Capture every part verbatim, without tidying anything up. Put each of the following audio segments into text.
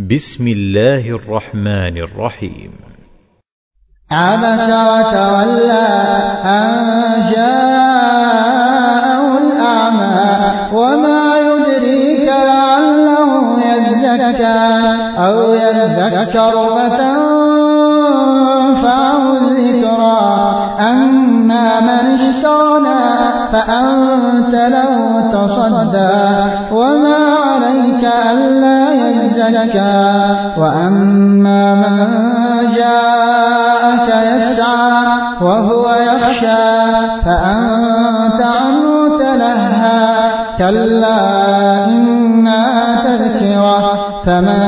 بسم الله الرحمن الرحيم. عبس وتولى أن جاءه الأعمى وما يدريك لعله يزكى أو يذكر فتنفعه الذكرى أما من استغنى فأنت له تصدى وما عليك ألا يزكى وأما من جاءك يسعى وهو يخشى فأنت عنه تلهى كلا إنها تذكرة فمن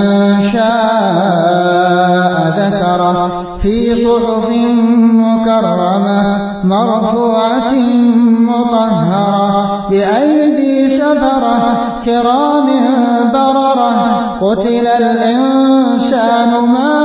شاء ذكره في صحف مكرمة مرفوعة مطهرة بأيدي سفرة كرام بررة قتل الإنسان ما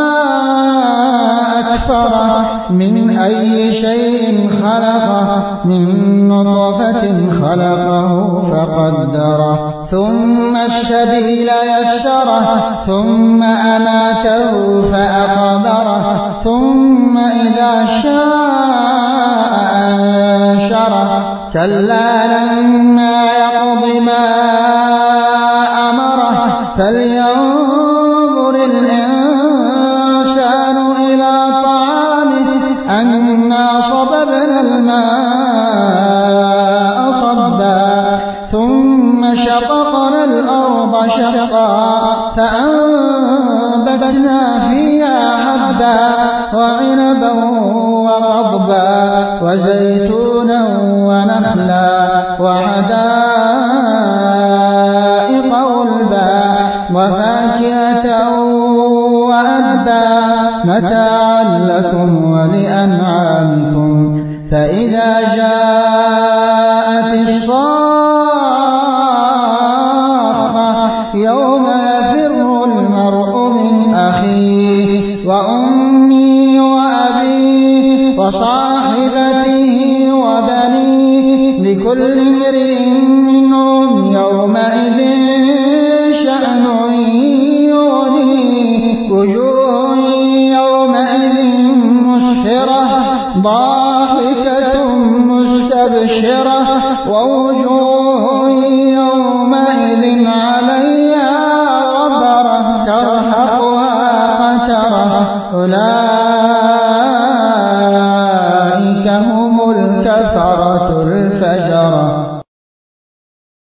أكفره من أي شيء خلقه من نطفة خلقه فقدره ثم السبيل يسره ثم أماته فأقبره ثم إذا شاء أنشره كلا لما يقض ما أمره فلينظر الإنسان إلى طعامه أنا صببنا الماء صبا ثم شققنا الأرض شقا فأنبتنا فيها حبا وعنبا وقضبا وزيتونا ونخلا وحدائق غلبا وفاكهة وأبا متاعا لكم ولأنعامكم فإذا جاءت الصاخة يوم